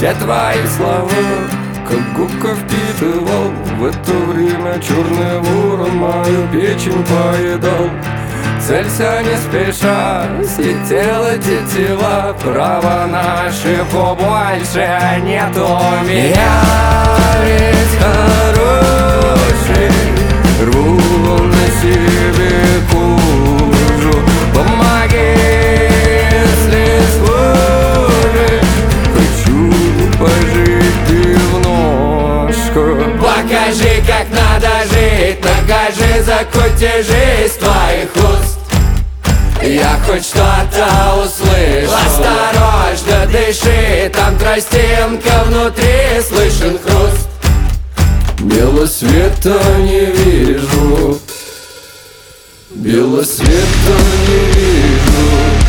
все твои слова, как губка впитывал. В это время черный ворон мою печень поедал. Целься не спеша, слетела тетива, права на ошибку больше нету. Я ведь хороший, рву на себе кожу. Помоги, если сможешь, хочу пожить немножко. Покажи, как надо жить, накажи за кутежи твоих уст. Я хоть что-то услышу. Осторожно дыши, там тростинка внутри, слышен хруст. Белого света не вижу, белого света не вижу.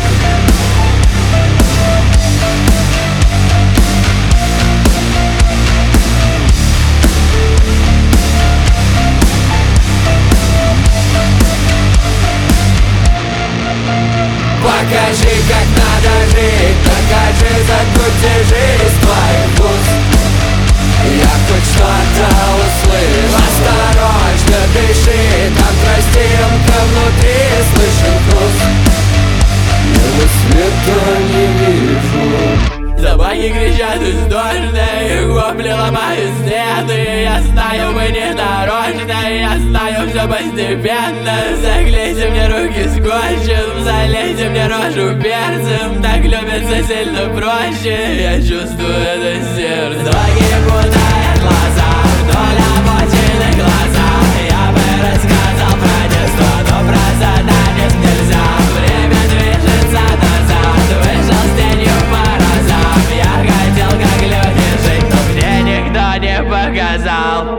Покажи, как надо жить, накажи за кутежи твоих уст. Я хоть что-то услышу. Осторожно дыши, там тростинка внутри, слышен хруст. Белого света не вижу. Собаки кричат из дождя, вопли ломают стены. Я знаю, мы не дорожны, я знаю, все постепенно. Заклейте мне руки скотчем, залейте мне рожу перцем. Так любится сильно проще, я чувствую это сердце. Ноги путают глаза, вдоль обочины глаза. Я бы рассказал про детство, но про задание нельзя. Время движется назад, вышел с тенью по разам. Я хотел как люди жить, но мне никто не показал.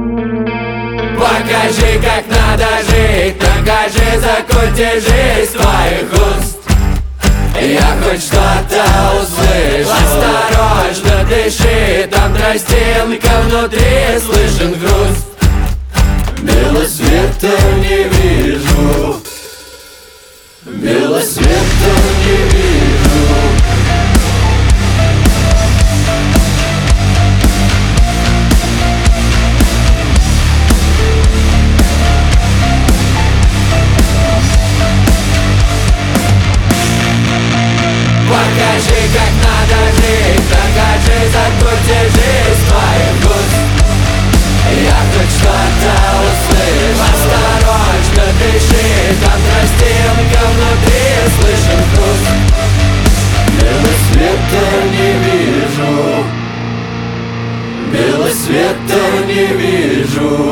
Покажи, как надо жить, накажи за кутежи твоих уст. Я хоть что-то услышу. Осторожно дыши, там тростинка внутри, слышен хруст. Белого света не вижу, белого света не вижу. Покажи, как надо жить, накажи за кутежи твоих уст. Я хоть что-то услышу. Осторожно дыши, там тростинка внутри, слышен хруст. Белого света не вижу, белого света не вижу.